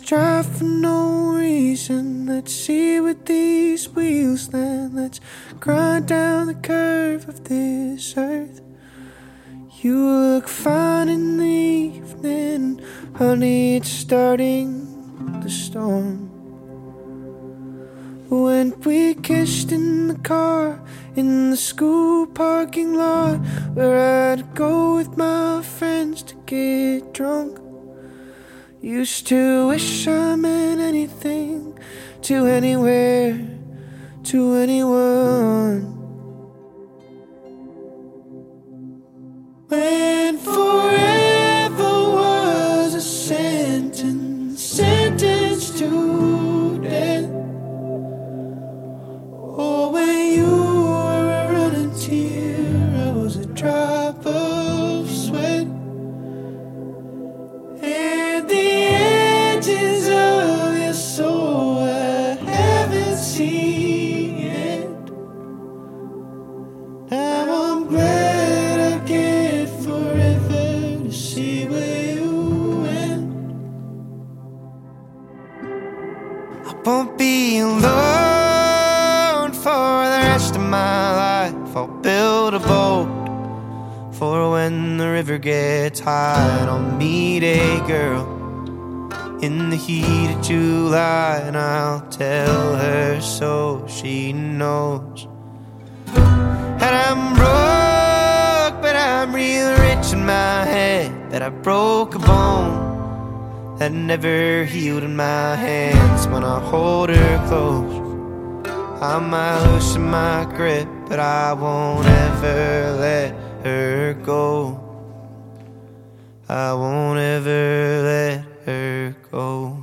drive for no reason. Let's see with these wheels then. Let's grind down the curve of this earth. You look fine in the evening, honey, it's starting to storm. When we kissed in the car, in the school parking lot, where I'd go with my friends to get drunk. Used to wish I meant anything, to anywhere, to anyone. When forever was a sentence, sentenced to death. Or when you were a running tear, I was a drop of sweat. And the edges of your soul I haven't seen yet. Now I'm glad I get forever to see where you went. I won't be alone for the rest of my life. I'll build a boat for when the river gets high, and I'll meet a girl in the heat of July, and I'll tell her so she knows. And I'm broke, but I'm real rich in my head, that I broke a bone that never healed in my hands. When I hold her close, I might loosen my grip, but I won't ever let her go. I won't ever let her go.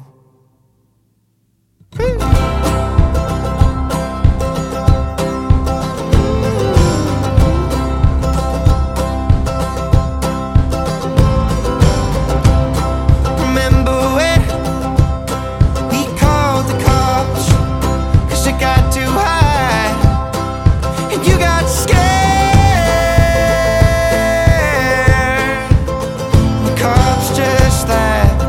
Remember when we called the cops 'cause it got too high and you got scared? The cops just laughed.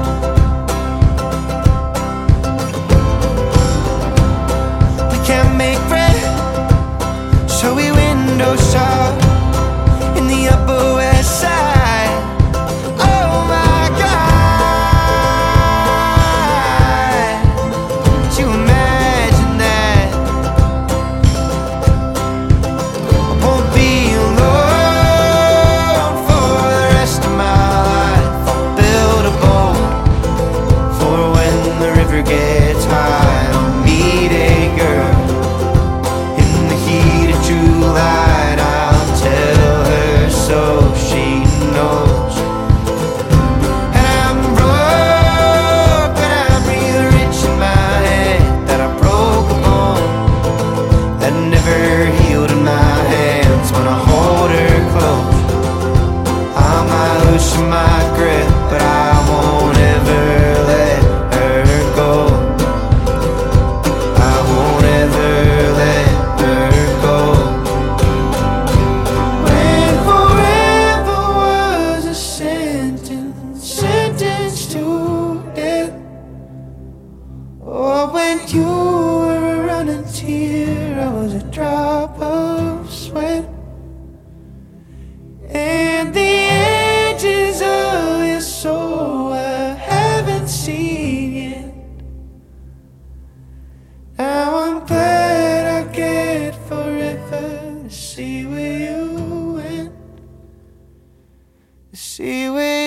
We can't make bread, so we window shop in the Upper West Side. Oh my God, could you imagine that? I won't be alone for the rest of my life. I'll build a boat for when the river gets high. I'll meet a girl in the heat of July, and I'll tell her so she knows. And I'm broke, but I'm real rich in my head, that I broke a bone that never healed in my hands. When I hold her close, I might loosen my grip, but I won't ever let her go. I won't ever let her go. When forever was a sentence, sentenced to death. Or when you were a running tear, I was a drop of sweat. And the edges of your soul I haven't seen yet. Now I'm glad I get forever to see where you went, to see where